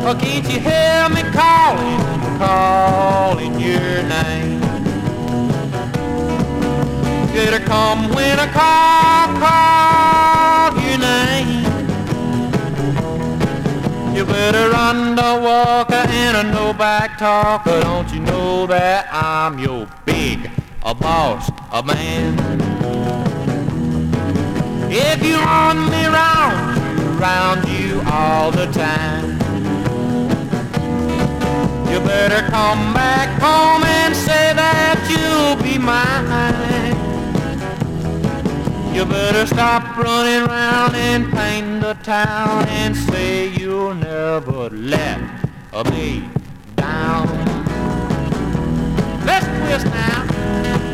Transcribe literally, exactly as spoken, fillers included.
Or can't you hear me calling, calling your name? Better come when I call, call your name. You better run the walker and a no-back talker. Don't you know that I'm your big a boss, a man? If you want me round, round you all the time, you better come back home and say that you'll be mine. You better stop running round and paint the town and say you'll never let me down. Let's twist now.